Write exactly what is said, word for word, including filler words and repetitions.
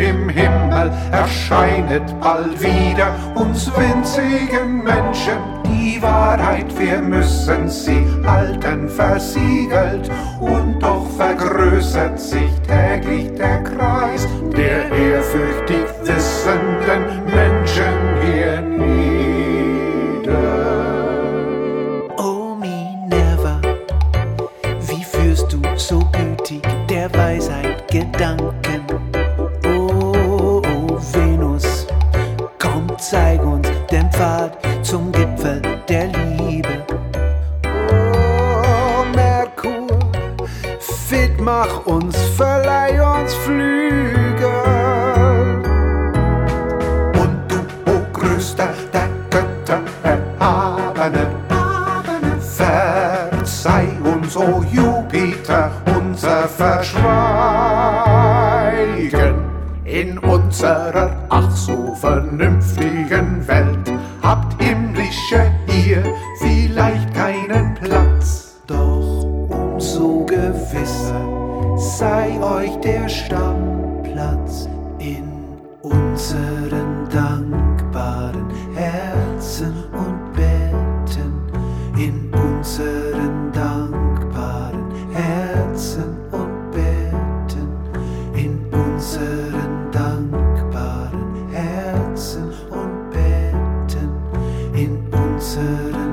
im Himmel erscheinet bald wieder uns winzigen Menschen die Wahrheit, wir müssen sie halten versiegelt, und doch vergrößert sich täglich der Kreis der ehrfürchtig wissenden Menschen hier nieder. Oh Minerva, wie führst du so gütig der Weisheit Gedanken? Oh, oh Venus, komm, zeig uns den Pfad zum Gipfel der Liebe. Oh Merkur, fit mach uns, verleih uns Flügel. Und du, o größter der Götter, erhabene, verzeih uns, o Jupiter, unser Verschweigen. In unserer ach so vernünftigen Welt habt Himmlische ihr vielleicht keinen Platz. Doch umso gewisser sei euch der Stammplatz in unseren dankbaren Herzen und Betten, in unseren dankbaren Herzen und Betten, in unseren dankbaren Herzen und Betten, in unseren